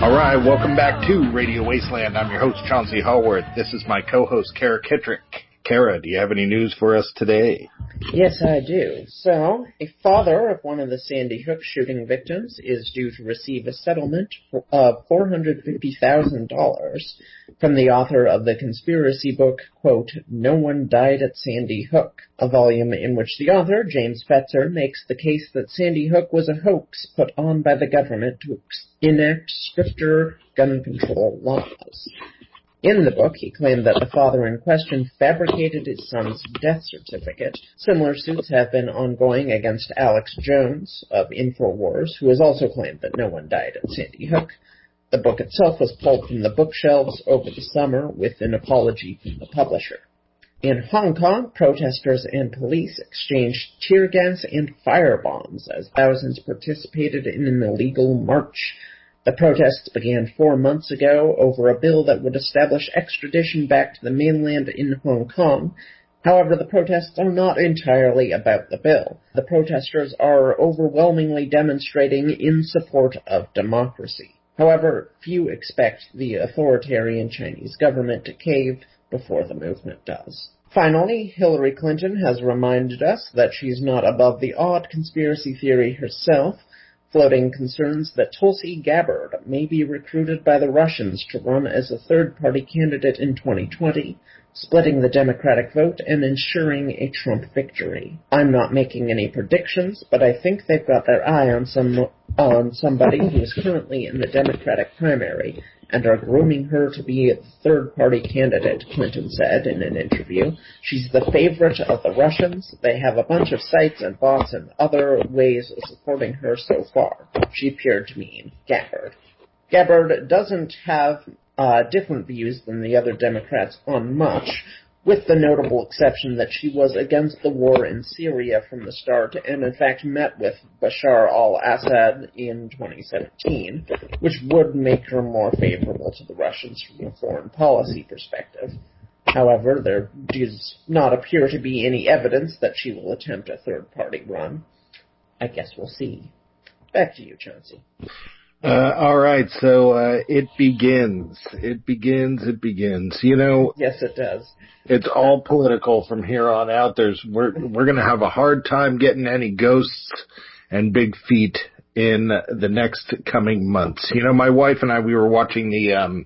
All right, welcome back to Radio Wasteland. I'm your host, Chauncey Hallworth. This is my co-host, Kara Kittrick. Kara, do you have any news for us today? Yes, I do. So, a father of one of the Sandy Hook shooting victims is due to receive a settlement of $450,000 from the author of the conspiracy book, quote, No One Died at Sandy Hook, a volume in which the author, James Fetzer, makes the case that Sandy Hook was a hoax put on by the government to enact stricter gun control laws. In the book, he claimed that the father in question fabricated his son's death certificate. Similar suits have been ongoing against Alex Jones of InfoWars, who has also claimed that no one died at Sandy Hook. The book itself was pulled from the bookshelves over the summer with an apology from the publisher. In Hong Kong, protesters and police exchanged tear gas and firebombs as thousands participated in an illegal march. The protests began 4 months ago over a bill that would establish extradition back to the mainland in Hong Kong. However, the protests are not entirely about the bill. The protesters are overwhelmingly demonstrating in support of democracy. However, few expect the authoritarian Chinese government to cave before the movement does. Finally, Hillary Clinton has reminded us that she's not above the odd conspiracy theory herself, floating concerns that Tulsi Gabbard may be recruited by the Russians to run as a third-party candidate in 2020, splitting the Democratic vote and ensuring a Trump victory. I'm not making any predictions, but I think they've got their eye on somebody who is currently in the Democratic primary and are grooming her to be a third-party candidate, Clinton said in an interview. She's the favorite of the Russians. They have a bunch of sites and bots and other ways of supporting her so far. She appeared to mean Gabbard. Gabbard doesn't have different views than the other Democrats on much, with the notable exception that she was against the war in Syria from the start and in fact met with Bashar al-Assad in 2017, which would make her more favorable to the Russians from a foreign policy perspective. However, there does not appear to be any evidence that she will attempt a third-party run. I guess we'll see. Back to you, Chauncey. All right, so it begins. You know, yes, it does. It's all political from here on out. We're going to have a hard time getting any ghosts and big feet in the next coming months. You know, my wife and I, we were watching the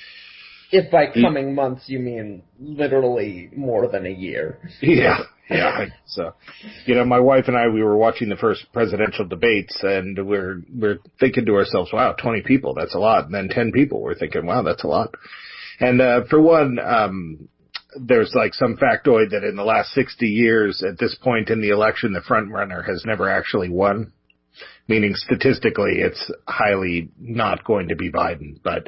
if by coming months you mean literally more than a year. Yeah. So, you know, my wife and I, we were watching the first presidential debates, and we're thinking to ourselves, wow, 20 people, that's a lot. And then 10 people, we're thinking, wow, that's a lot. And for one, there's like some factoid that in the last 60 years, at this point in the election, the front runner has never actually won. Meaning statistically, it's highly not going to be Biden. But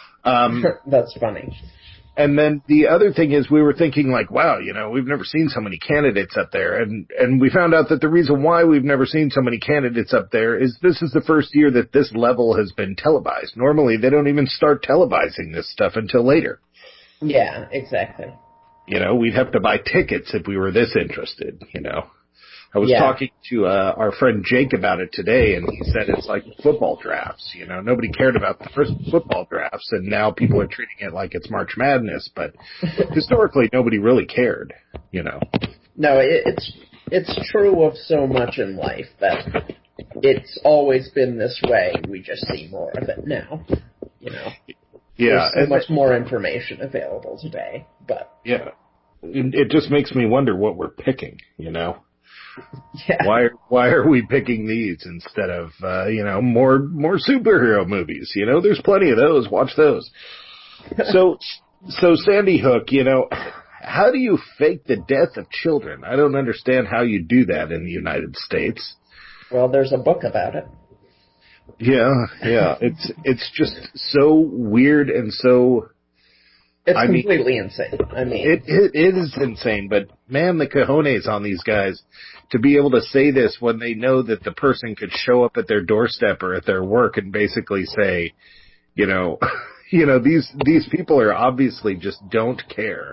that's funny. And then the other thing is we were thinking like, wow, you know, we've never seen so many candidates up there. And we found out that the reason why we've never seen so many candidates up there is this is the first year that this level has been televised. Normally, they don't even start televising this stuff until later. Yeah, exactly. You know, we'd have to buy tickets if we were this interested, you know. I was talking to our friend Jake about it today, and he said it's like football drafts. You know, nobody cared about the first football drafts, and now people are treating it like it's March Madness. But historically, nobody really cared. You know. No, it's true of so much in life that it's always been this way. We just see more of it now. You know. Yeah, there's so much more information available today. But yeah, it just makes me wonder what we're picking. You know. Yeah. Why are we picking these instead of, you know, more superhero movies? You know, there's plenty of those. Watch those. So Sandy Hook, you know, how do you fake the death of children? I don't understand how you do that in the United States. Well, there's a book about it. Yeah. It's just so weird and so... It's completely insane. I mean... It is insane, but man, the cojones on these guys to be able to say this when they know that the person could show up at their doorstep or at their work and basically say, you know, these people are obviously just don't care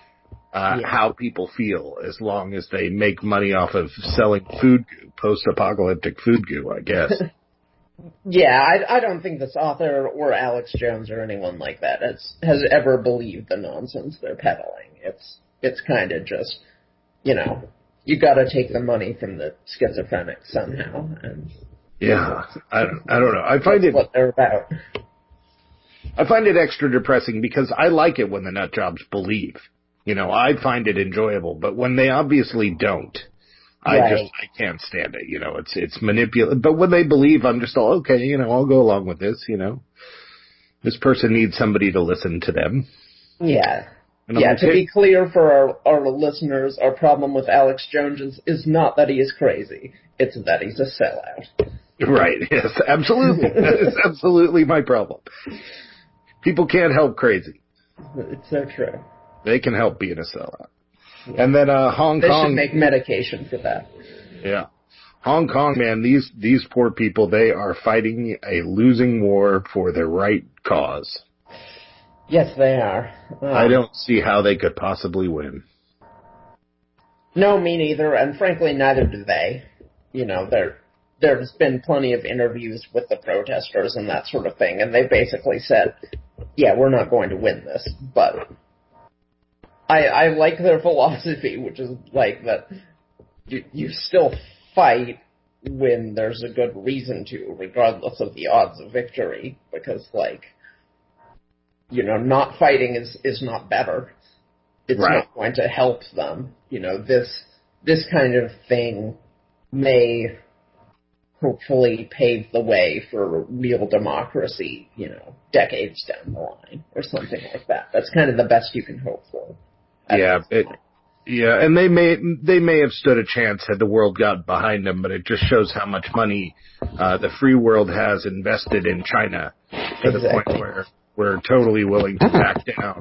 how people feel as long as they make money off of selling food goo, post-apocalyptic food goo, I guess. Yeah, I don't think this author or Alex Jones or anyone like that has ever believed the nonsense they're peddling. It's kind of just, you got to take the money from the schizophrenic somehow, and Yeah, I don't know. I find that's what they're about. I find it extra depressing because I like it when the nut jobs believe. I find it enjoyable, but when they obviously don't, Right. I can't stand it. It's manipulative. But when they believe, I'm just all okay. I'll go along with this. This person needs somebody to listen to them. Yeah. And Yeah, okay. to be clear for our listeners, our problem with Alex Jones is not that he is crazy, it's that he's a sellout. Right, yes, absolutely. That is absolutely my problem. People can't help crazy. It's so true. They can help being a sellout. Yeah. And then Hong they Kong. They should make medication for that. Yeah. Hong Kong, man, these poor people, they are fighting a losing war for the right cause. Yes, they are. I don't see how they could possibly win. No, me neither, and frankly, neither do they. There's been plenty of interviews with the protesters and that sort of thing, and they basically said, yeah, we're not going to win this, but I like their philosophy, which is like that you still fight when there's a good reason to, regardless of the odds of victory, because, not fighting is not better. It's right. not going to help them. This kind of thing may hopefully pave the way for real democracy, decades down the line or something like that. That's kind of the best you can hope for. Yeah, and they may have stood a chance had the world got behind them, but it just shows how much money the free world has invested in China to the point where we're totally willing to back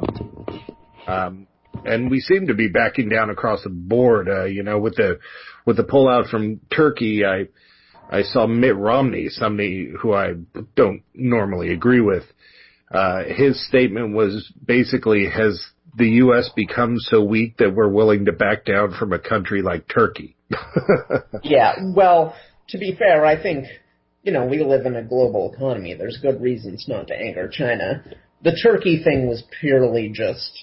down. And we seem to be backing down across the board, with the pullout from Turkey. I saw Mitt Romney, somebody who I don't normally agree with. His statement was basically, has the U.S. become so weak that we're willing to back down from a country like Turkey? Yeah, well, to be fair, I think, we live in a global economy. There's good reasons not to anger China. The Turkey thing was purely just,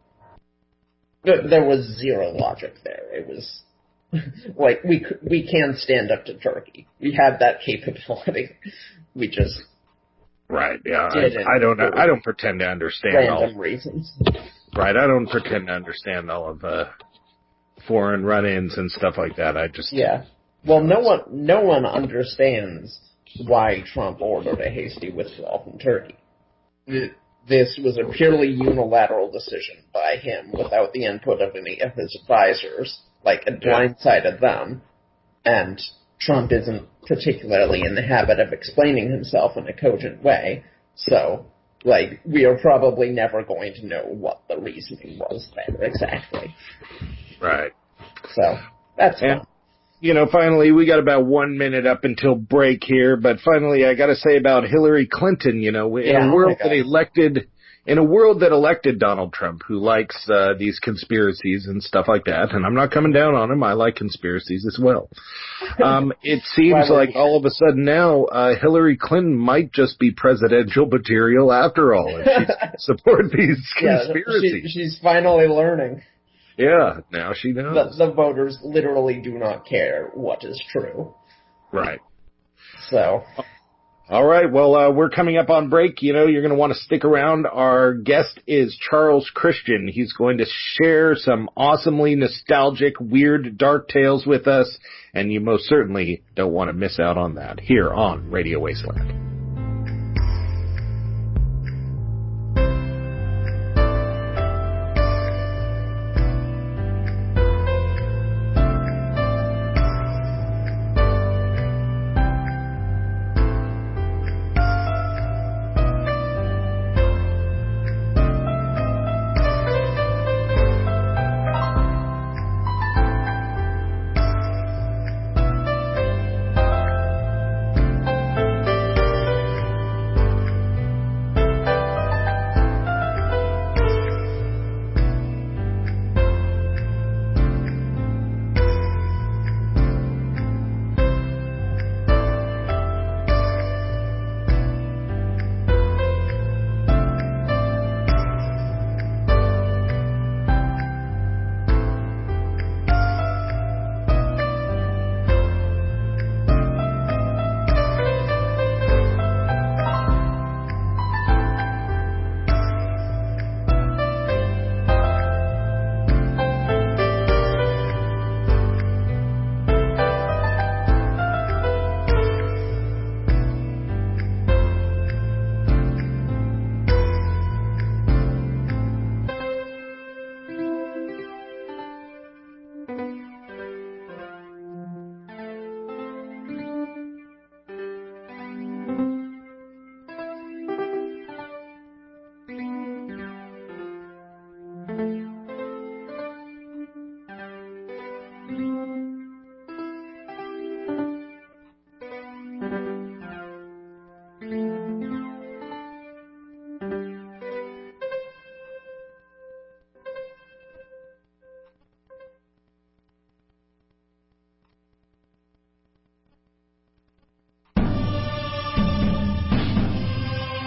there was zero logic there. It was like, we can stand up to Turkey. We have that capability. We just right. Yeah, I don't pretend to understand random reasons. Right, I don't pretend to understand all of foreign run-ins and stuff like that. Yeah. Well, no one understands why Trump ordered a hasty withdrawal from Turkey. This was a purely unilateral decision by him without the input of any of his advisors. It blindsided them, and Trump isn't particularly in the habit of explaining himself in a cogent way, so, we are probably never going to know what the reasoning was there exactly. Right. So, that's fun. Finally, we got about 1 minute up until break here, but finally I gotta say about Hillary Clinton, in a world that elected Donald Trump, who likes these conspiracies and stuff like that, and I'm not coming down on him, I like conspiracies as well. It seems like all of a sudden now, Hillary Clinton might just be presidential material after all, if she's support these conspiracies. She's finally learning. Yeah, now she knows. The voters literally do not care what is true. Right. So. All right, well, we're coming up on break. You're going to want to stick around. Our guest is Charles Christian. He's going to share some awesomely nostalgic, weird, dark tales with us, and you most certainly don't want to miss out on that here on Radio Wasteland.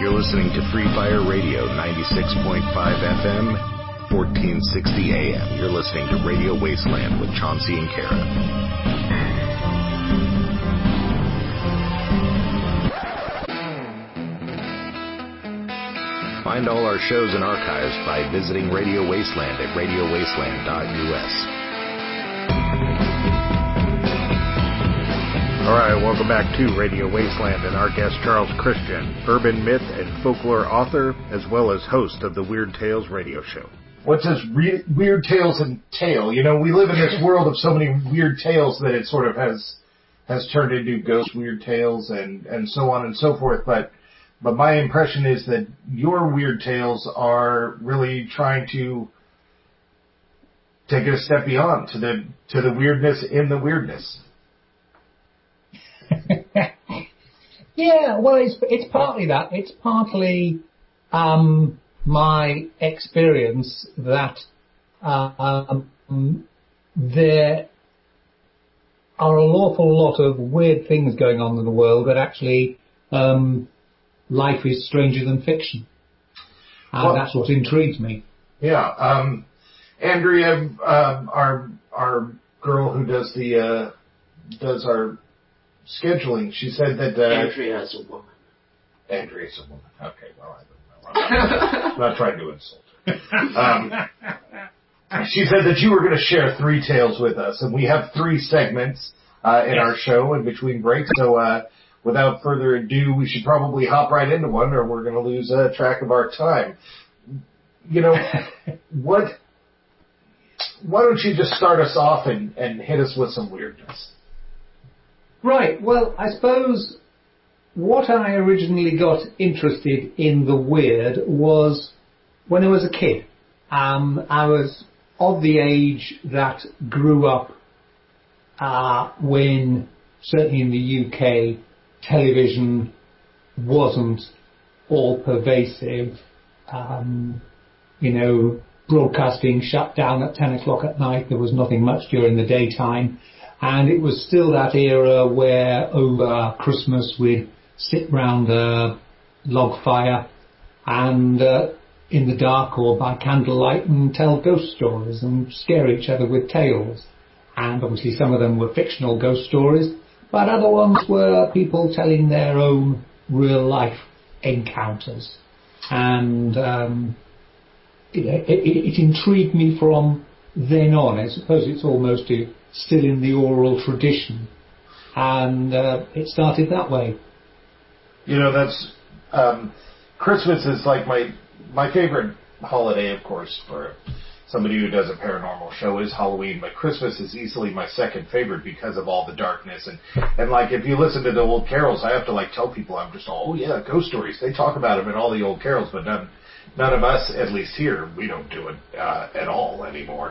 You're listening to Free Fire Radio, 96.5 FM, 1460 AM. You're listening to Radio Wasteland with Chauncey and Kara. Find all our shows and archives by visiting Radio Wasteland at radiowasteland.us. All right, welcome back to Radio Wasteland and our guest Charles Christian, urban myth and folklore author, as well as host of the Weird Tales radio show. What does weird tales entail? You know, we live in this world of so many weird tales that it sort of has turned into ghost weird tales and so on and so forth. But my impression is that your weird tales are really trying to take it a step beyond to the weirdness in the weirdness. Yeah, well, it's partly that. It's partly my experience that there are an awful lot of weird things going on in the world that actually life is stranger than fiction. And that's what intrigues me. Yeah. Andrea, our girl who does our scheduling, she said that Andrea's a woman. Andrea's a woman. Okay, well, I don't know. I'm not trying to insult her. She said that you were going to share 3 tales with us, and we have 3 segments in our show in between breaks. So without further ado, we should probably hop right into one, or we're going to lose track of our time. You know, why don't you just start us off and hit us with some weirdness? Right, well, I suppose what I originally got interested in the weird was when I was a kid. I was of the age that grew up when, certainly in the UK, television wasn't all pervasive. Broadcasting shut down at 10 o'clock at night. There was nothing much during the daytime. And it was still that era where over Christmas we'd sit round a log fire and in the dark or by candlelight and tell ghost stories and scare each other with tales. And obviously some of them were fictional ghost stories, but other ones were people telling their own real life encounters. And it intrigued me from then on. I suppose it's almost still in the oral tradition, and it started that way. You know, that's Christmas is like my favorite holiday, of course, for somebody who does a paranormal show is Halloween, but Christmas is easily my second favorite because of all the darkness and like if you listen to the old carols, I have to like tell people I'm just ghost stories. They talk about them in all the old carols, but none of us, at least here, we don't do it at all anymore.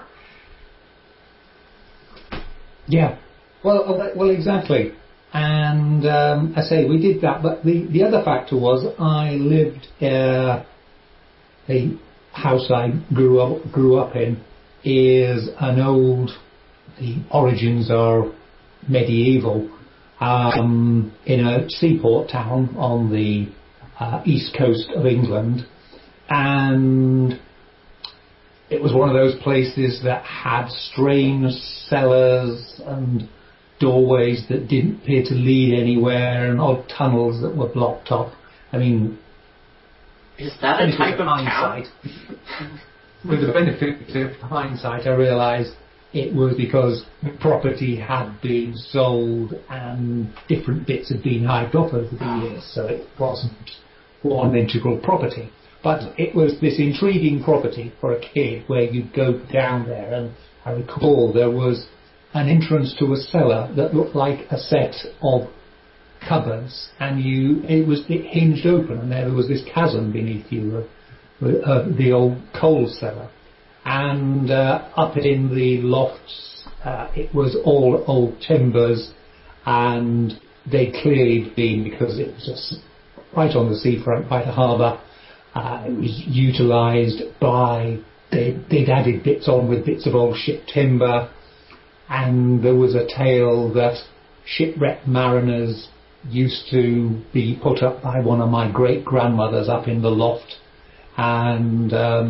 Yeah, well, exactly. And I say we did that, but the other factor was I lived the house I grew up in is an old. The origins are medieval. In a seaport town on the east coast of England, and it was one of those places that had strange cellars and doorways that didn't appear to lead anywhere and odd tunnels that were blocked off. I mean, is that a type of town? With the benefit of hindsight, I realised it was because the property had been sold and different bits had been hived off over the years, so it wasn't one integral property. But it was this intriguing property for a kid where you'd go down there, and I recall there was an entrance to a cellar that looked like a set of cupboards, and it hinged open, and there was this chasm beneath you, the old coal cellar. And up in the lofts, it was all old timbers, and they'd clearly been, because it was just right on the seafront by the harbour. It was utilised by, they'd added bits on with bits of old ship timber, and there was a tale that shipwrecked mariners used to be put up by one of my great-grandmothers up in the loft, and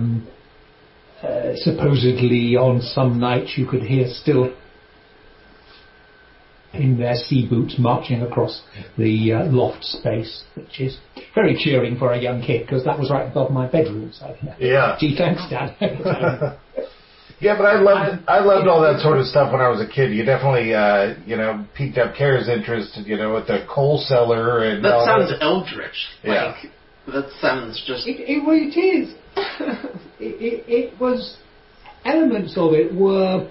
supposedly on some nights you could hear still in their sea boots marching across the loft space, which is very cheering for a young kid, because that was right above my bedroom. So, yeah. Gee, thanks, Dad. Yeah, but I loved all that sort of stuff when I was a kid. You definitely, piqued up Kara's interest, with the coal cellar and that all sounds that. eldritch. Yeah. That sounds just... It is. It was... Elements of it were,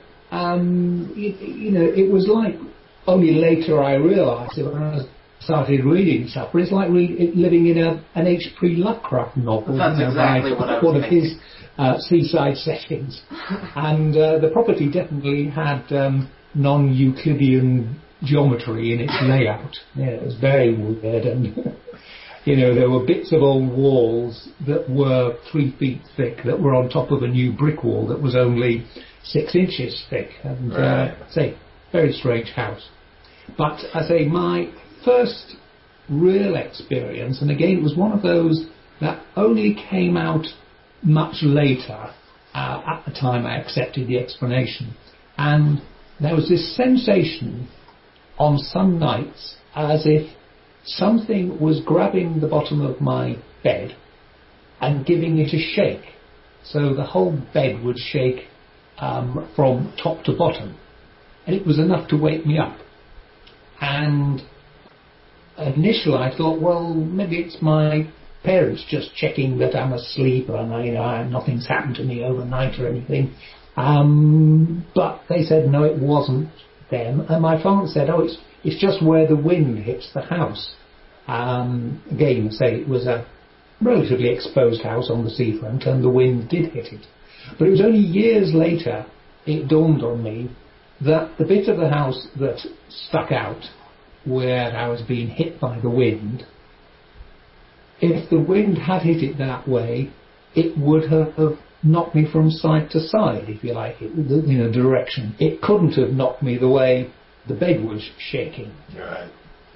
it was like... Only later I realised it when I started reading stuff, but it's like living in an H.P. Lovecraft novel. That's exactly what I was one thinking. of his seaside settings. And the property definitely had non-Euclidean geometry in its layout. Yeah, it was very weird, and there were bits of old walls that were 3 feet thick that were on top of a new brick wall that was only 6 inches thick. And very strange house. But I say my first real experience, and again it was one of those that only came out much later, at the time I accepted the explanation, and there was this sensation on some nights as if something was grabbing the bottom of my bed and giving it a shake. So the whole bed would shake from top to bottom, and it was enough to wake me up. And initially I thought, well, maybe it's my parents just checking that I'm asleep and nothing's happened to me overnight or anything. But they said no, it wasn't them. And my father said, it's just where the wind hits the house. Again, say it was a relatively exposed house on the seafront, and the wind did hit it. But it was only years later it dawned on me that the bit of the house that stuck out where I was being hit by the wind, if the wind had hit it that way, it would have knocked me from side to side, if you like, in a direction. It couldn't have knocked me the way the bed was shaking. Right.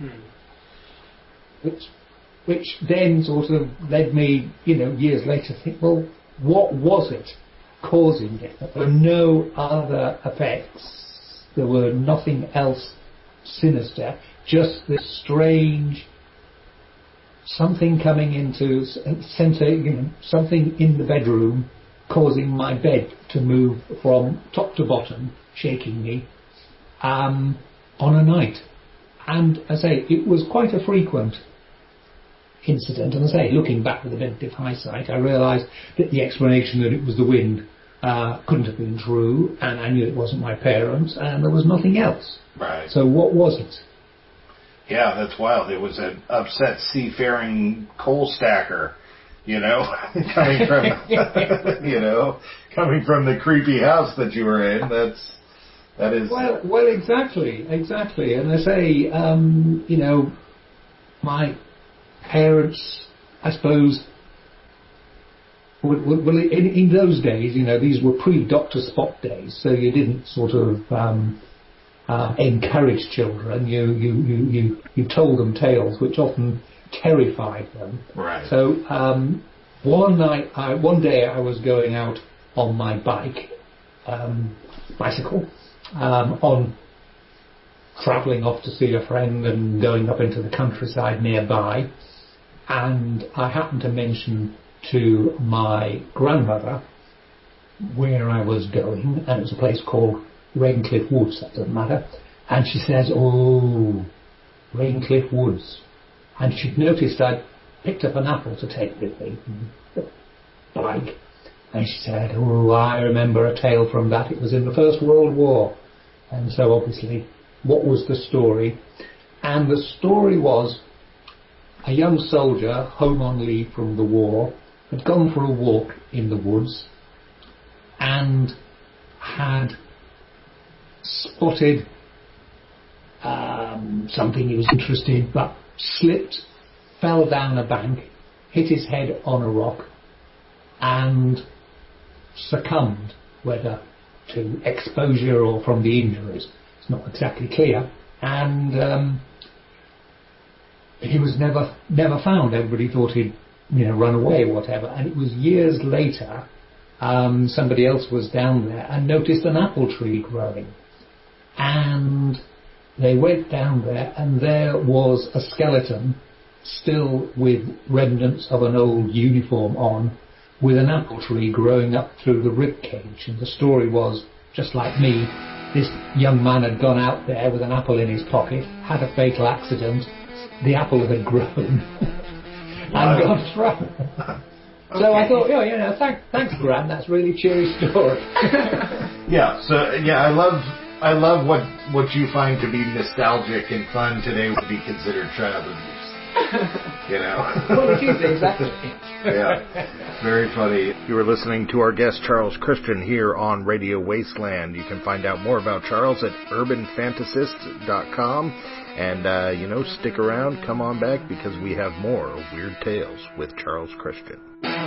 Which then sort of led me, years later to think, well, what was it causing it? There were no other effects. There were nothing else sinister, just this strange something coming into something in the bedroom causing my bed to move from top to bottom, shaking me on a night. And I say it was quite a frequent incident, and I say, looking back with a bit of hindsight, I realised that the explanation that it was the wind couldn't have been true, and I knew it wasn't my parents, and there was nothing else. Right. So what was it? Yeah, that's wild. It was an upset seafaring coal stacker, coming from, coming from the creepy house that you were in. That is. Well, exactly. And I say, my parents, I suppose. Well, in those days, these were pre-Dr. Spock days, so you didn't sort of encourage children. You told them tales which often terrified them. Right. So one day I was going out on my bicycle, on travelling off to see a friend and going up into the countryside nearby, and I happened to mention to my grandmother where I was going, and it was a place called Raincliffe Woods, that doesn't matter, and she says, oh, Raincliffe Woods, and she'd noticed I'd picked up an apple to take with me, bike, and she said, oh, I remember a tale from that, it was in the First World War. And so obviously, what was the story? And the story was a young soldier home on leave from the war had gone for a walk in the woods and had spotted something he was interested in, but slipped, fell down a bank, hit his head on a rock and succumbed, whether to exposure or from the injuries. It's not exactly clear. And he was never found. Everybody thought he'd run away or whatever. And it was years later, somebody else was down there and noticed an apple tree growing. And they went down there, and there was a skeleton still with remnants of an old uniform on, with an apple tree growing up through the rib cage. And the story was, just like me, this young man had gone out there with an apple in his pocket, had a fatal accident, the apple had grown and gone through. So I thought, thanks, Grant. That's a really cheery story. I love what you find to be nostalgic and fun today would be considered child abuse. Well, it is, exactly. Yeah, very funny. You are listening to our guest Charles Christian here on Radio Wasteland. You can find out more about Charles at urbanfantasist.com. And, stick around, come on back, because we have more Weird Tales with Charles Christian.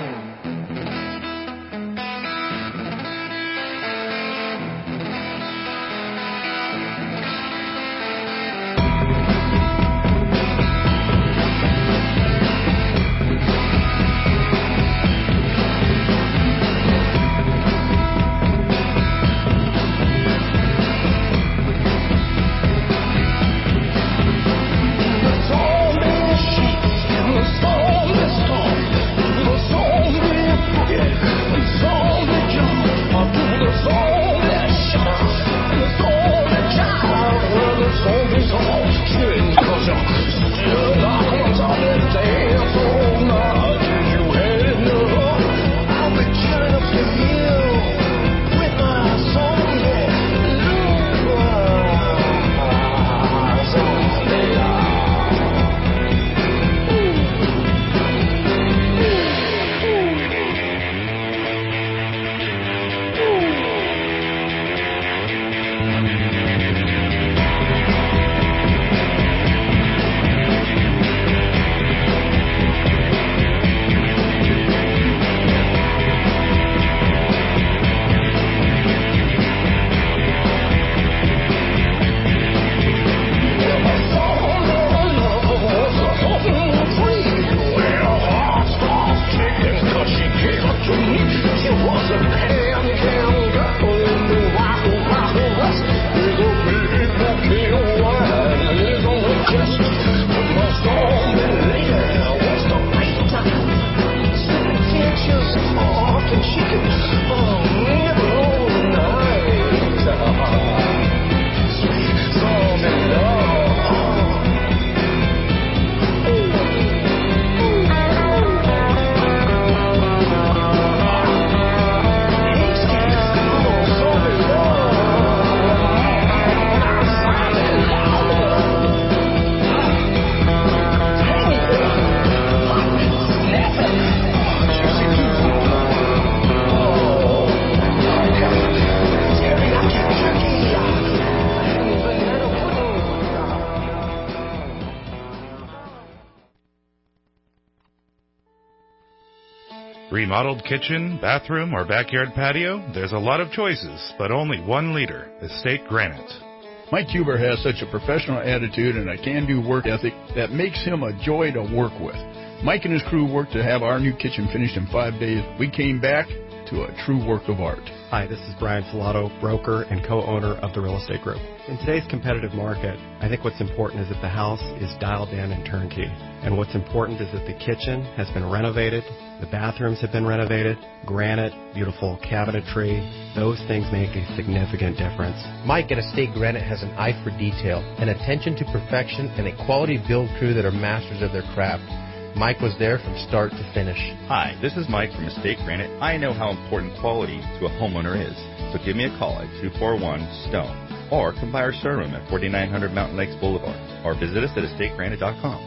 Remodeled kitchen, bathroom, or backyard patio? There's a lot of choices, but only one leader, Estate Granite. Mike Huber has such a professional attitude and a can-do work ethic that makes him a joy to work with. Mike and his crew worked to have our new kitchen finished in 5 days. We came back to a true work of art. Hi, this is Brian Filato, broker and co-owner of the Real Estate Group. In today's competitive market, I think what's important is that the house is dialed in and turnkey. And what's important is that the kitchen has been renovated, the bathrooms have been renovated, granite, beautiful cabinetry. Those things make a significant difference. Mike at Estate Granite has an eye for detail, an attention to perfection, and a quality build crew that are masters of their craft. Mike was there from start to finish. Hi, this is Mike from Estate Granite. I know how important quality to a homeowner is. So give me a call at 241-STONE or come by our showroom at 4900 Mountain Lakes Boulevard or visit us at estategranite.com.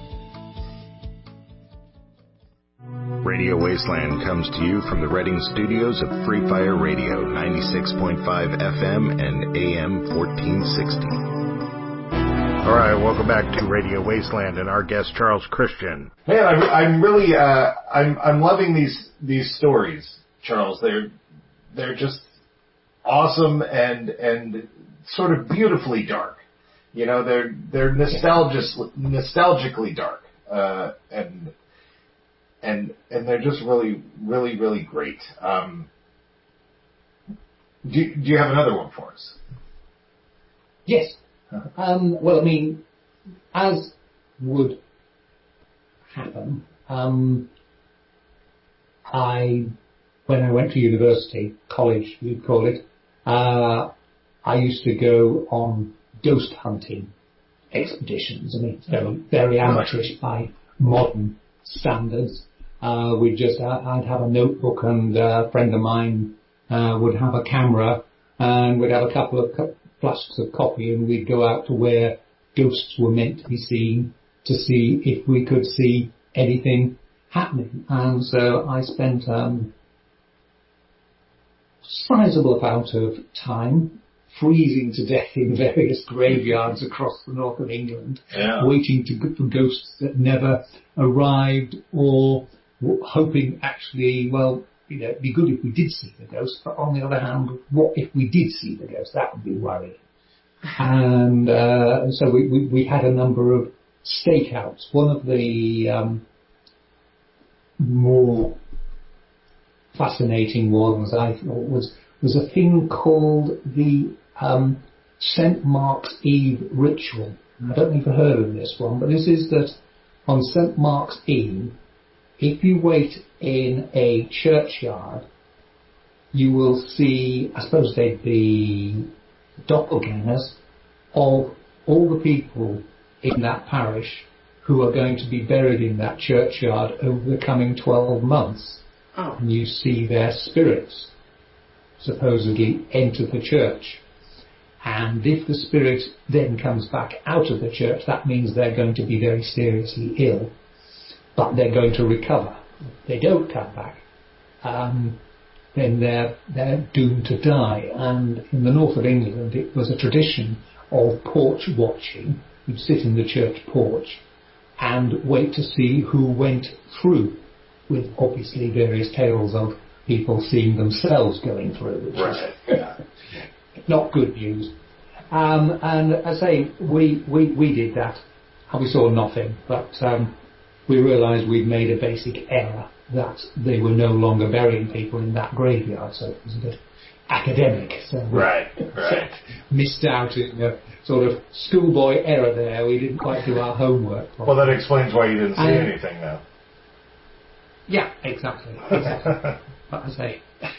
Radio Wasteland comes to you from the Reading studios of Free Fire Radio, 96.5 FM and AM 1460. All right, welcome back to Radio Wasteland and our guest Charles Christian. Man, I'm really I'm loving these stories, Charles. They're just awesome and sort of beautifully dark. You know, they're nostalgically dark, and they're just really, really, really great. Do you have another one for us? Yes. Well, I mean, as would happen, when I went to university, college, you'd call it, I used to go on ghost hunting expeditions. I mean, it's very, very amateurish by modern standards. I'd have a notebook, and a friend of mine would have a camera, and we'd have a couple of flasks of coffee, and we'd go out to where ghosts were meant to be seen to see if we could see anything happening. And so I spent sizable amount of time freezing to death in various graveyards across the north of England, waiting for ghosts that never arrived, or hoping actually, well, you know, it'd be good if we did see the ghost, but on the other hand, what if we did see the ghost? That would be worrying. And so we had a number of stakeouts. One of the more fascinating ones I thought was a thing called the St. Mark's Eve ritual. I don't know if you've heard of this one, but this is that on St. Mark's Eve, if you wait in a churchyard, you will see, I suppose they'd be doppelgangers of all the people in that parish who are going to be buried in that churchyard over the coming 12 months. Oh. And you see their spirits supposedly enter the church. And if the spirit then comes back out of the church, that means they're going to be very seriously ill, but they're going to recover. If they don't come back, then they're doomed to die. And in the north of England, it was a tradition of porch watching. You'd sit in the church porch and wait to see who went through, with obviously various tales of people seeing themselves going through, which is not good news. And I say, we did that, and we saw nothing, but we realised we'd made a basic error, that they were no longer burying people in that graveyard, so it was a bit academic. So Right. missed out in a sort of schoolboy error there. We didn't quite do our homework properly. Well, that explains why you didn't see anything now. Yeah, exactly. But I say,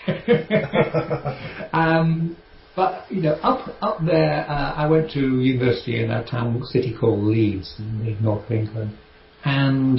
but you know, up there, I went to university in a city called Leeds in the north of England, and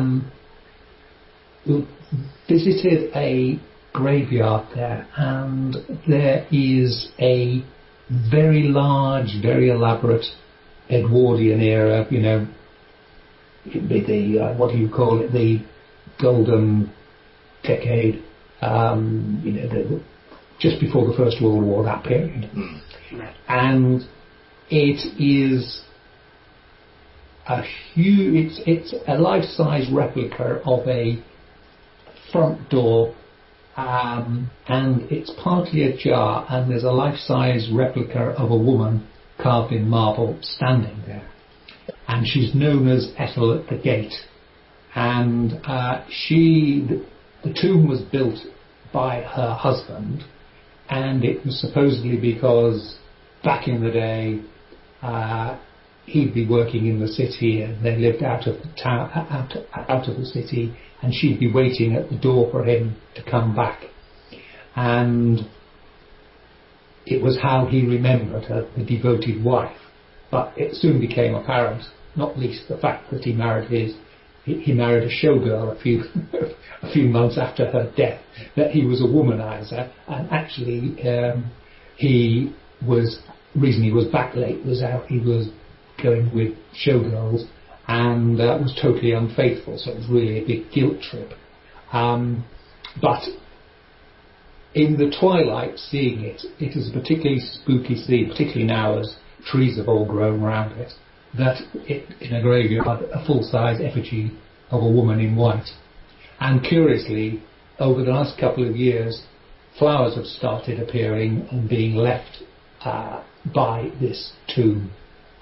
visited a graveyard there, and there is a very large, very elaborate Edwardian era, you know, it'd be the what do you call it, the golden decade, you know, just before the First World War, that period. And it is a huge, it's a life-size replica of a front door, and it's partly ajar, and there's a life-size replica of a woman carved in marble standing there. And she's known as Ethel at the Gate. And the tomb was built by her husband, and it was supposedly because back in the day he'd be working in the city, and they lived out of the town, out of the city, and she'd be waiting at the door for him to come back. And it was how he remembered her, the devoted wife. But it soon became apparent, not least the fact that he married a showgirl a few months after her death, that he was a womanizer, and actually the reason he was back late was out, he was going with showgirls, and was totally unfaithful, so it was really a big guilt trip. But in the twilight, seeing it is a particularly spooky scene, particularly now as trees have all grown around it, that in a graveyard, a full-size effigy of a woman in white. And curiously, over the last couple of years, flowers have started appearing and being left by this tomb.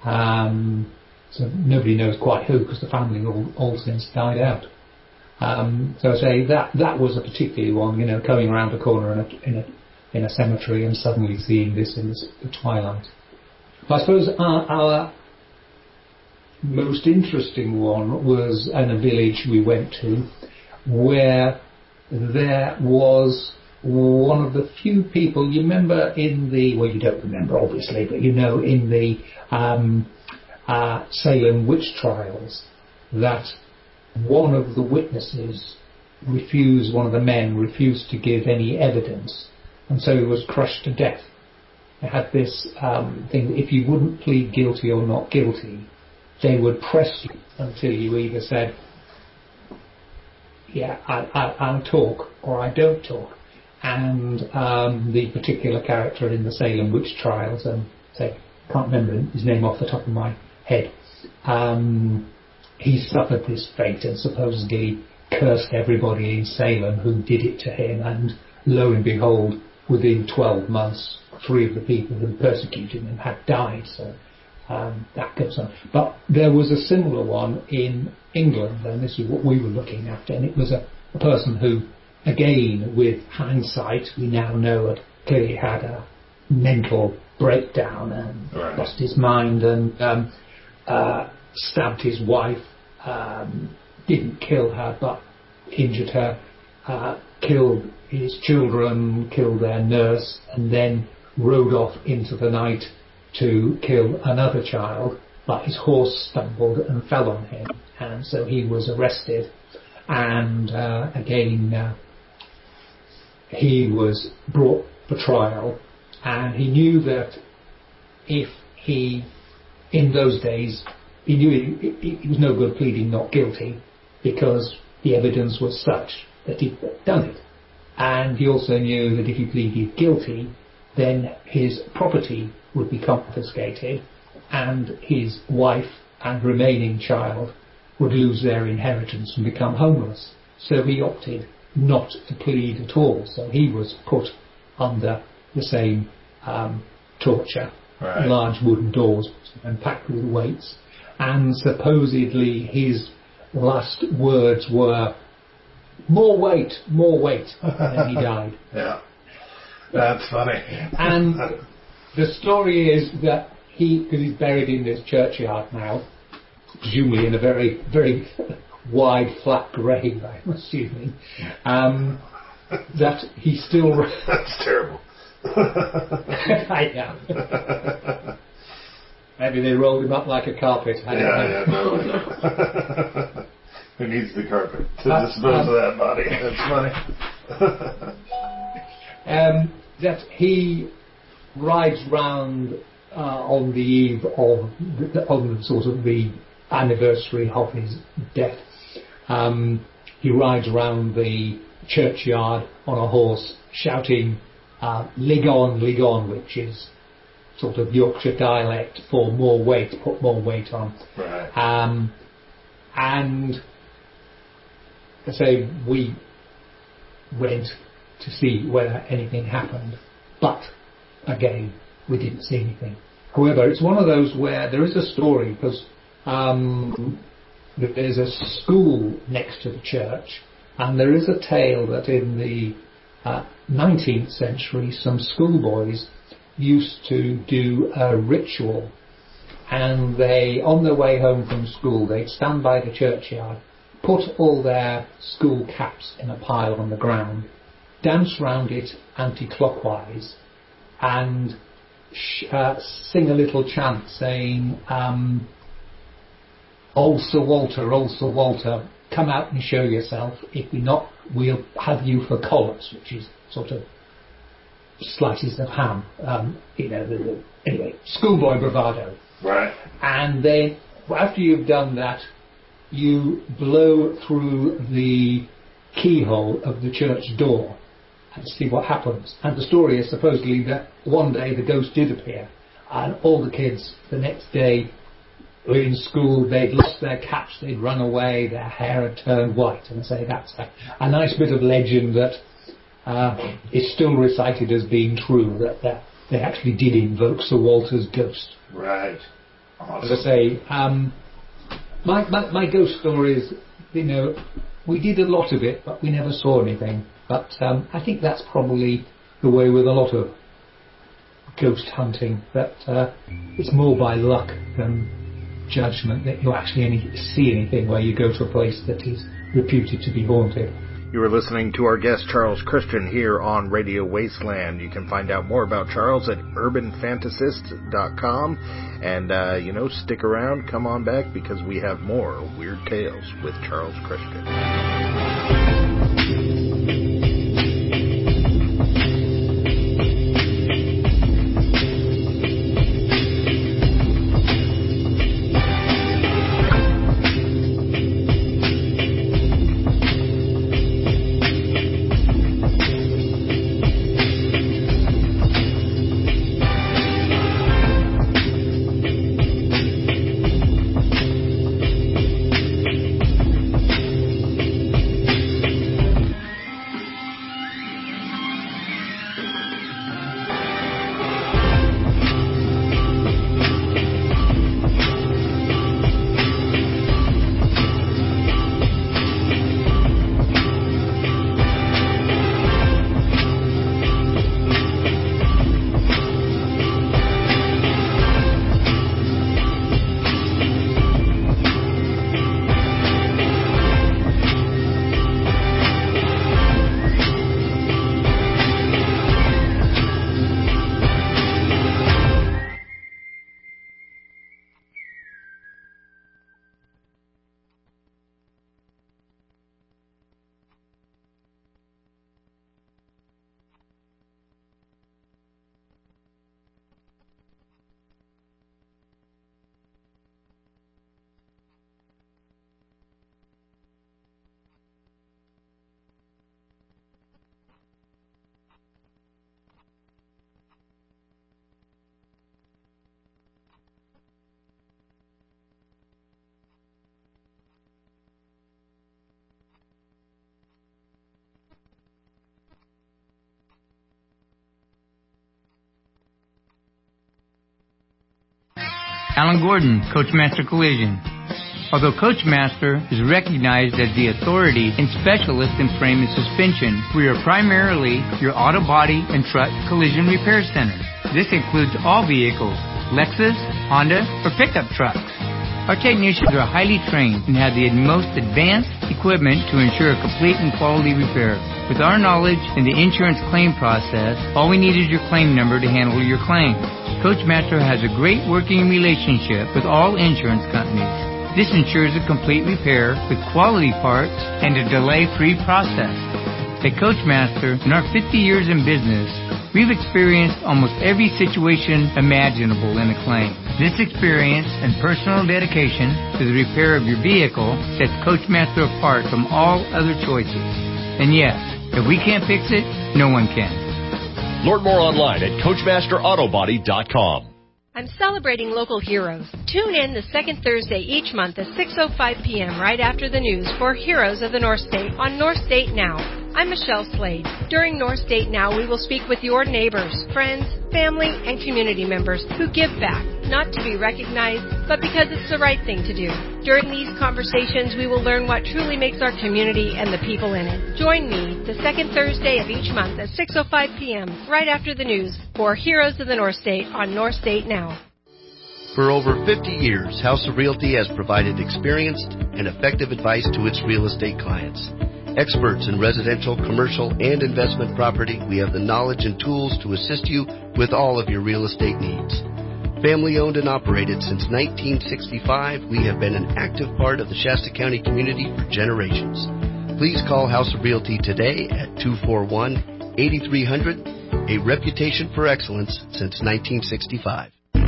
So nobody knows quite who, because the family all since died out. So I say that was a particular one, going around a corner in a cemetery and suddenly seeing this in the twilight. I suppose our most interesting one was in a village we went to where there was one of the few people, you remember you don't remember obviously, but in the Salem witch trials, that one of the witnesses one of the men refused to give any evidence, and so he was crushed to death. They had this thing that if you wouldn't plead guilty or not guilty, they would press you until you either said, yeah, I'll talk, or I don't talk. And the particular character in the Salem witch trials, I can't remember his name off the top of my head, he suffered this fate and supposedly cursed everybody in Salem who did it to him, and lo and behold, within 12 months, 3 of the people who persecuted him had died. So that goes on. But there was a similar one in England, and this is what we were looking at, and it was a person who, again, with hindsight, we now know had clearly had a mental breakdown and lost his mind, and stabbed his wife, didn't kill her but injured her, killed his children, killed their nurse, and then rode off into the night to kill another child, but his horse stumbled and fell on him, and so he was arrested, and again he was brought for trial, and he knew that if he, in those days, he knew it was no good pleading not guilty, because the evidence was such that he'd done it. And he also knew that if he pleaded guilty, then his property would be confiscated, and his wife and remaining child would lose their inheritance and become homeless. So he opted not to plead at all. So he was put under the same torture, large wooden doors and packed with weights. And supposedly his last words were, more weight, and then he died. Yeah, that's funny. And the story is that because he's buried in this churchyard now, presumably in a very, very wide, flat grave, I'm assuming, that he still... That's terrible. I know. Maybe they rolled him up like a carpet. Yeah, no. Who needs the carpet to dispose of that body? That's funny. That he rides round on the eve of on sort of the anniversary of his death. He rides round the churchyard on a horse, shouting "Lig on," which is sort of Yorkshire dialect for more weight, put more weight on. Right. And I say we went to see whether anything happened, but again we didn't see anything. However, it's one of those where there is a story, because there's a school next to the church, and there is a tale that in the 19th century some schoolboys used to do a ritual, and they, on their way home from school, they'd stand by the churchyard, put all their school caps in a pile on the ground, dance round it anti-clockwise, and sing a little chant saying, "Old Sir Walter, come out and show yourself. If we're not, we'll have you for collops," which is sort of slices of ham. Anyway, schoolboy bravado. Right. And then, after you've done that, you blow through the keyhole of the church door and see what happens. And the story is supposedly that one day the ghost did appear, and all the kids the next day were in school, they'd lost their caps, they'd run away, their hair had turned white. And I say that's a nice bit of legend that is still recited as being true, that they actually did invoke Sir Walter's ghost. Right. Awesome. As I say, my ghost stories, we did a lot of it, but we never saw anything. But I think that's probably the way with a lot of ghost hunting, that it's more by luck than judgment that you actually see anything where you go to a place that is reputed to be haunted. You are listening to our guest Charles Christian here on Radio Wasteland. You can find out more about Charles at urbanfantasist.com. And, stick around, come on back, because we have more Weird Tales with Charles Christian. Alan Gordon, Coachmaster Collision. Although Coachmaster is recognized as the authority and specialist in frame and suspension, we are primarily your auto body and truck collision repair center. This includes all vehicles, Lexus, Honda, or pickup trucks. Our technicians are highly trained and have the most advanced equipment to ensure a complete and quality repair. With our knowledge in the insurance claim process, all we need is your claim number to handle your claim. Coachmaster has a great working relationship with all insurance companies. This ensures a complete repair with quality parts and a delay-free process. At Coachmaster, in our 50 years in business, we've experienced almost every situation imaginable in a claim. This experience and personal dedication to the repair of your vehicle sets Coachmaster apart from all other choices. And yes, if we can't fix it, no one can. Learn more online at CoachmasterAutobody.com. I'm celebrating local heroes. Tune in the second Thursday each month at 6:05 p.m. right after the news for Heroes of the North State on North State Now. I'm Michelle Slade. During North State Now, we will speak with your neighbors, friends, family, and community members who give back, not to be recognized, but because it's the right thing to do. During these conversations, we will learn what truly makes our community and the people in it. Join me the second Thursday of each month at 6:05 p.m. right after the news for Heroes of the North State on North State Now. For over 50 years, House of Realty has provided experienced and effective advice to its real estate clients. Experts in residential, commercial, and investment property, we have the knowledge and tools to assist you with all of your real estate needs. Family owned and operated since 1965, we have been an active part of the Shasta County community for generations. Please call House of Realty today at 241-8300, a reputation for excellence since 1965.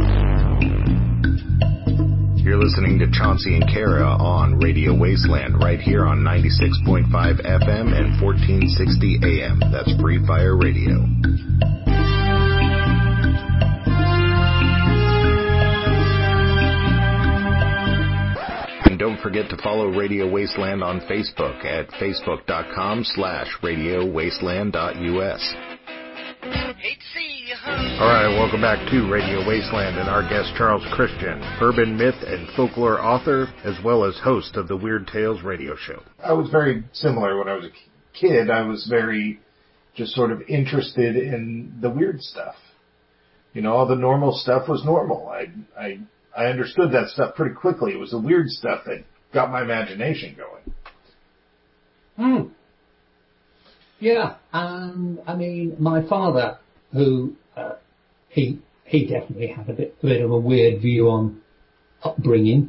You're listening to Chauncey and Kara on Radio Wasteland right here on 96.5 FM and 1460 AM. That's Free Fire Radio. And don't forget to follow Radio Wasteland on Facebook at facebook.com/radiowasteland.us. Hate to see you hungry. All right, welcome back to Radio Wasteland and our guest Charles Christian, urban myth and folklore author, as well as host of the Weird Tales radio show. I was very similar when I was a kid. I was very just sort of interested in the weird stuff. You know, all the normal stuff was normal. I understood that stuff pretty quickly. It was the weird stuff that got my imagination going. Yeah, I mean, my father, who he definitely had a bit of a weird view on upbringing.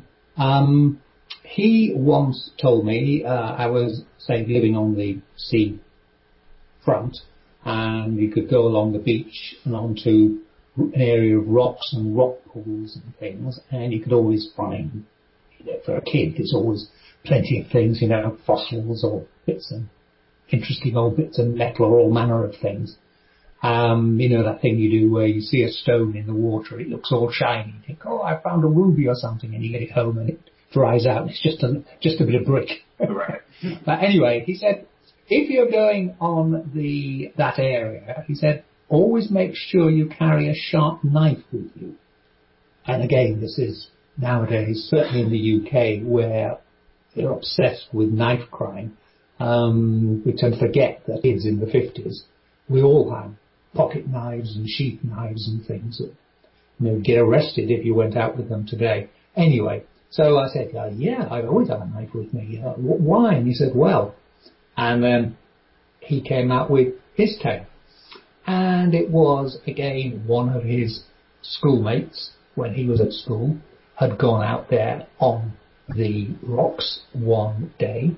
He once told me, I was, say, living on the sea front, and you could go along the beach and onto an area of rocks and rock pools and things, and you could always find, you know, for a kid, there's always plenty of things, you know, fossils or bits of interesting old bits of metal or all manner of things. You know, that thing you do where you see a stone in the water, it looks all shiny. You think, oh, I found a ruby or something, and you get it home and it dries out. It's just a bit of brick. Right. But anyway, he said, if you're going on that area, he said, always make sure you carry a sharp knife with you. And again, this is nowadays, certainly in the UK, where they're obsessed with knife crime. We tend to forget that kids in the 50s, we all had pocket knives and sheath knives and things that, you know, get arrested if you went out with them today. Anyway, so I said, yeah, I've always had a knife with me. Why? And he said, well, and then he came out with his tale. And it was, again, one of his schoolmates, when he was at school, had gone out there on the rocks one day,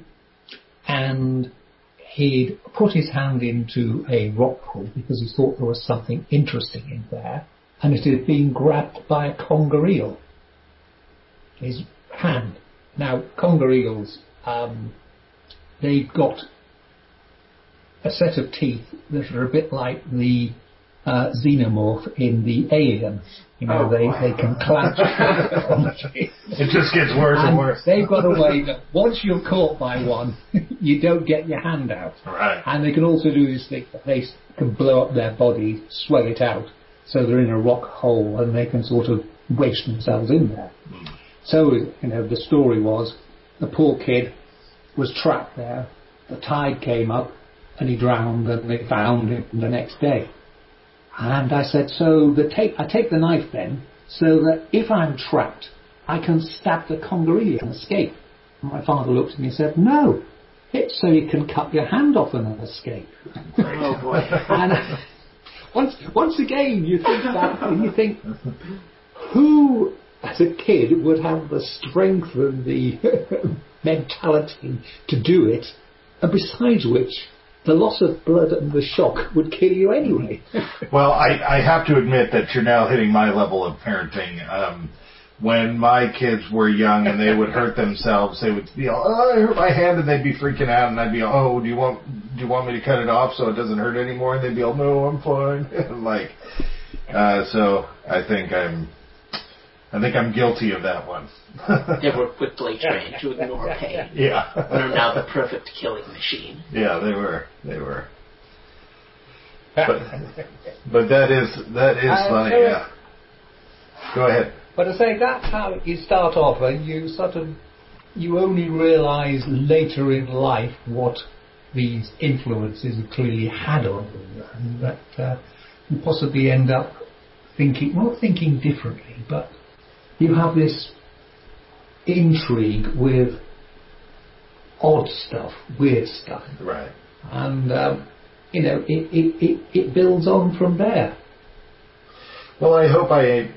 and he'd put his hand into a rock pool because he thought there was something interesting in there, and it had been grabbed by a conger eel. His hand. Now, conger eels, they've got a set of teeth that are a bit like the xenomorph in the Alien. You know, they can clamp. It just gets worse and worse. They've got a way that once you're caught by one, you don't get your hand out. Right. And they can also do this thing that they can blow up their body, swell it out, so they're in a rock hole and they can sort of waste themselves in there. So, you know, the story was the poor kid was trapped there, the tide came up and he drowned, and they found him the next day. And I said, so I take the knife then, so that if I'm trapped, I can stab the conger eel and escape. And my father looked at me and said, no, it's so you can cut your hand off and escape. Oh boy. And once again, you think that, and you think, who as a kid would have the strength and the mentality to do it, and besides which, the loss of blood and the shock would kill you anyway. Well, I have to admit that you're now hitting my level of parenting. When my kids were young and they would hurt themselves, they would be all, oh, I hurt my hand, and they'd be freaking out, and I'd be, oh, do you want me to cut it off so it doesn't hurt anymore? And they'd be all, no, I'm fine. So I think I'm guilty of that one. They were quickly trained to ignore pain. Yeah. And are now the perfect killing machine. Yeah, they were. But that is funny, yeah. Go ahead. But I say that's how you start off, and you only realise later in life what these influences have clearly had on you, and that you possibly end up not thinking differently, but you have this intrigue with odd stuff, weird stuff. Right. And, you know, it builds on from there. Well, I hope I,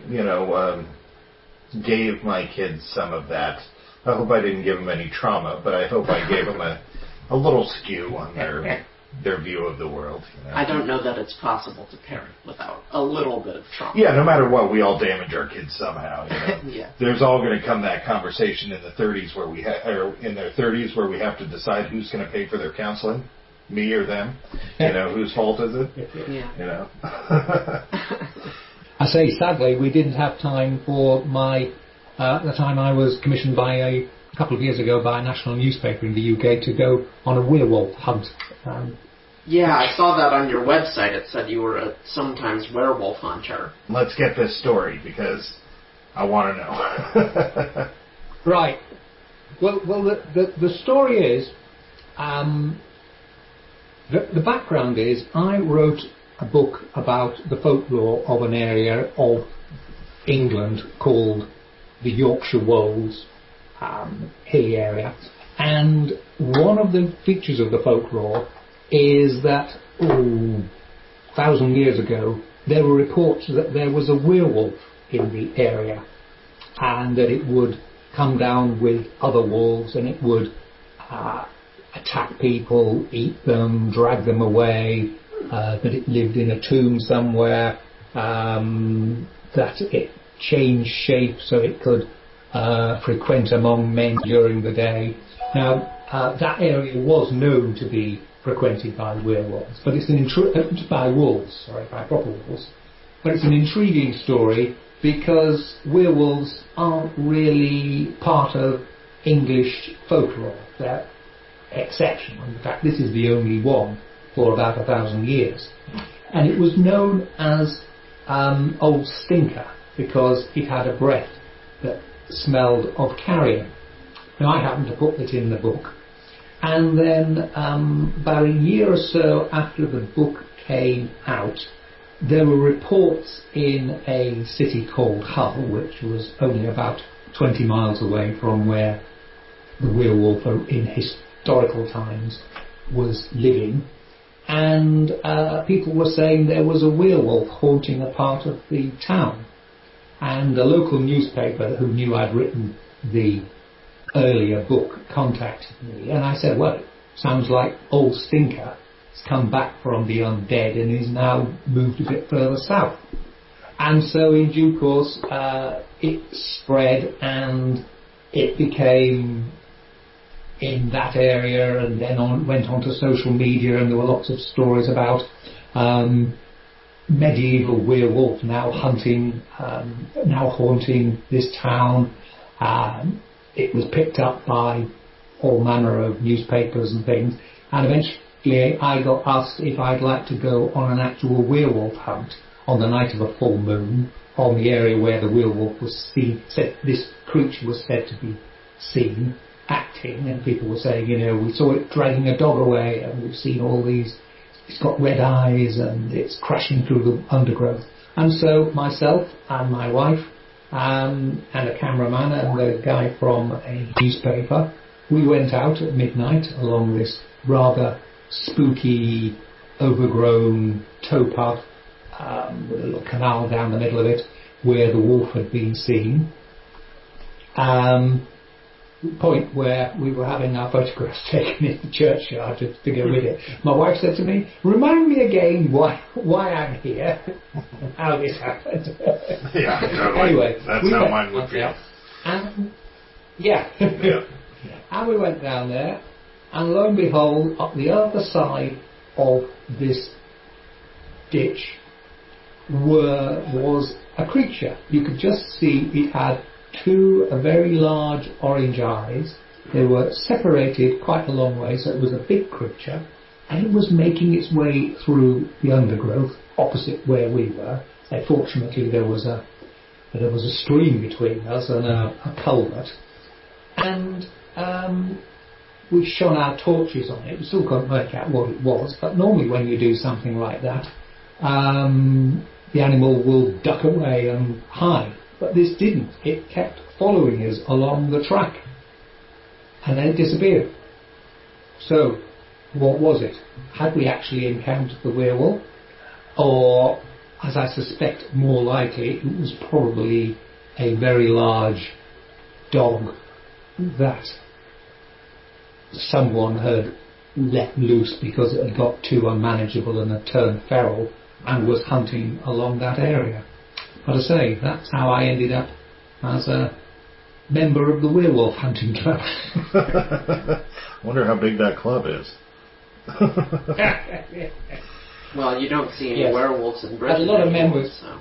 gave my kids some of that. I hope I didn't give them any trauma, but I hope I gave them a little skew on their view of the world. You know? I don't know that it's possible to parent without a little bit of trauma. Yeah, no matter what, we all damage our kids somehow. You know? Yeah. There's all going to come that conversation in the 30s where in their 30s where we have to decide who's going to pay for their counseling, me or them. You know, whose fault is it? Yeah. You know. I say, sadly, we didn't have time for the time I was commissioned by a couple of years ago by a national newspaper in the UK to go on a werewolf hunt. Yeah, I saw that on your website. It said you were a sometimes werewolf hunter. Let's get this story, because I want to know. Right. Well, the story is, the background is, I wrote a book about the folklore of an area of England called the Yorkshire Wolds, hilly area, and one of the features of the folklore is that 1,000 years ago there were reports that there was a werewolf in the area, and that it would come down with other wolves and it would attack people, eat them, drag them away, that it lived in a tomb somewhere, that it changed shape so it could frequent among men during the day. Now, that area was known to be frequented by werewolves, but it's by proper wolves. But it's an intriguing story because werewolves aren't really part of English folklore. They're exceptional. In fact, this is the only one for about 1,000 years. And it was known as Old Stinker because it had a breath that smelled of carrion. Now, I happened to put it in the book. And then about a year or so after the book came out, there were reports in a city called Hull, which was only about 20 miles away from where the werewolf in historical times was living, and people were saying there was a werewolf haunting a part of the town. And the local newspaper, who knew I'd written the earlier book, contacted me, and I said, well, it sounds like Old Stinker has come back from the undead and is now moved a bit further south. And so in due course it spread and it became in that area, and then went on to social media, and there were lots of stories about medieval werewolf now haunting this town. It was picked up by all manner of newspapers and things, and eventually I got asked if I'd like to go on an actual werewolf hunt on the night of a full moon on the area where the werewolf was seen. This creature was said to be seen acting, and people were saying, we saw it dragging a dog away, and we've seen all these, it's got red eyes and it's crashing through the undergrowth. And so myself and my wife and a cameraman and a guy from a newspaper, we went out at midnight along this rather spooky, overgrown towpath with a little canal down the middle of it where the wolf had been seen. Point where we were having our photographs taken in the churchyard to go with it. My wife said to me, remind me again why I'm here and how this happened. Yeah, totally. Anyway, that's how mine would feel. And and we went down there, and lo and behold, up the other side of this ditch was a creature. You could just see it had two very large orange eyes. They were separated quite a long way, so it was a big creature, and it was making its way through the undergrowth opposite where we were. Fortunately, there was a stream between us and a culvert, and we shone our torches on it. We still couldn't work out what it was, but normally when you do something like that, the animal will duck away and hide. But this didn't. It kept following us along the track. And then it disappeared. So, what was it? Had we actually encountered the werewolf? Or, as I suspect more likely, it was probably a very large dog that someone had let loose because it had got too unmanageable and had turned feral and was hunting along that area. But I say, that's how I ended up as a member of the werewolf hunting club. I wonder how big that club is. Well, you don't see any werewolves in Britain. There's a lot of members. So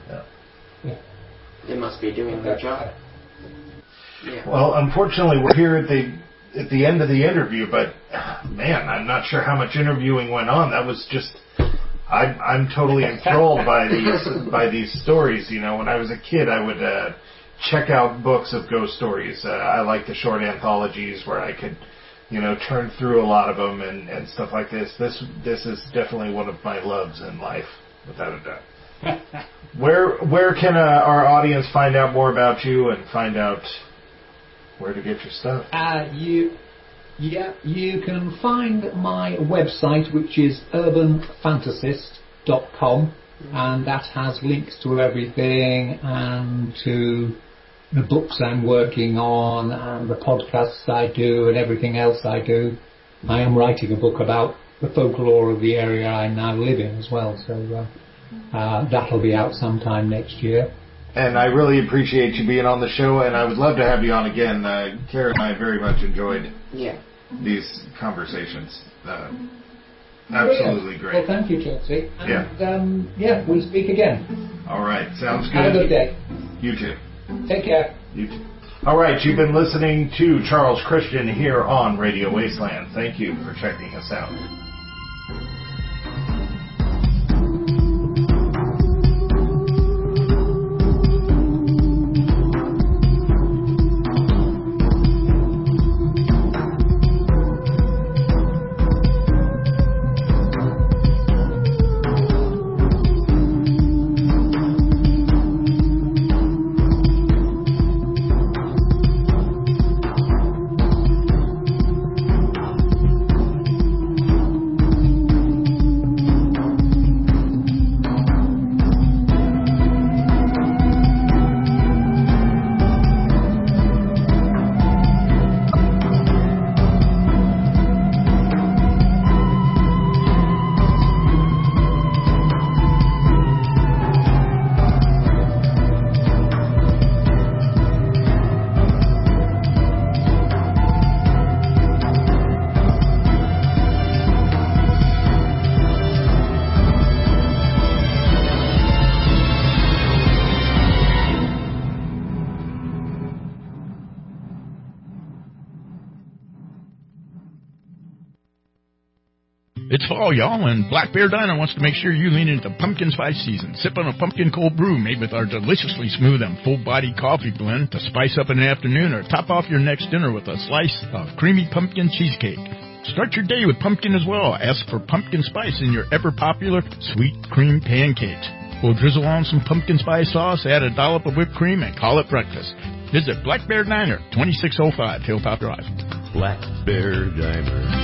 they must be doing their job. Yeah. Well, unfortunately, we're here at the at the end of the interview, but man, I'm not sure how much interviewing went on. That was just, I'm totally enthralled by these stories. You know, when I was a kid, I would check out books of ghost stories. I like the short anthologies where I could, you know, turn through a lot of them and stuff like this. This is definitely one of my loves in life, without a doubt. Where can our audience find out more about you and find out where to get your stuff? You can find my website, which is urbanfantasist.com, and that has links to everything and to the books I'm working on and the podcasts I do and everything else I do. I am writing a book about the folklore of the area I now live in as well, so that'll be out sometime next year. And I really appreciate you being on the show, and I would love to have you on again. Karen and I very much enjoyed these conversations. Absolutely great. Well, thank you, Chelsea. And, we'll speak again. All right, sounds good. Have a good day. You too. Take care. You too. All right, you've been listening to Charles Christian here on Radio Wasteland. Thank you for checking us out. It's fall, y'all, and Black Bear Diner wants to make sure you lean into pumpkin spice season. Sip on a pumpkin cold brew made with our deliciously smooth and full-body coffee blend to spice up an afternoon or top off your next dinner with a slice of creamy pumpkin cheesecake. Start your day with pumpkin as well. Ask for pumpkin spice in your ever-popular sweet cream pancakes. We'll drizzle on some pumpkin spice sauce, add a dollop of whipped cream, and call it breakfast. Visit Black Bear Diner, 2605 Hilltop Drive. Black Bear Diner.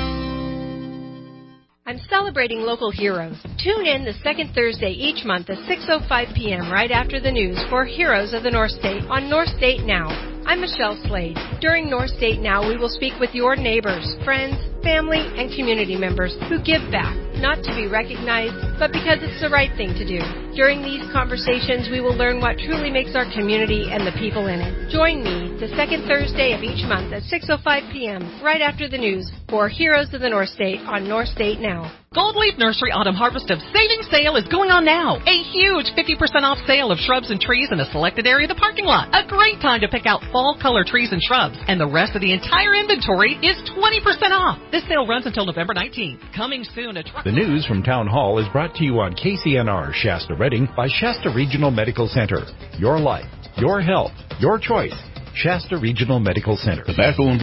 I'm celebrating local heroes. Tune in the second Thursday each month at 6:05 p.m. right after the news for Heroes of the North State on North State Now. I'm Michelle Slade. During North State Now, we will speak with your neighbors, friends, family, and community members who give back, not to be recognized, but because it's the right thing to do. During these conversations, we will learn what truly makes our community and the people in it. Join me the second Thursday of each month at 6:05 p.m. right after the news for Heroes of the North State on North State Now. Goldleaf Nursery Autumn Harvest of Savings Sale is going on now. A huge 50% off sale of shrubs and trees in a selected area of the parking lot. A great time to pick out fall color trees and shrubs. And the rest of the entire inventory is 20% off. This sale runs until November 19th. Coming soon, a truck... The news from Town Hall is brought to you on KCNR Shasta Redding by Shasta Regional Medical Center. Your life, your health, your choice. Shasta Regional Medical Center. Tobacco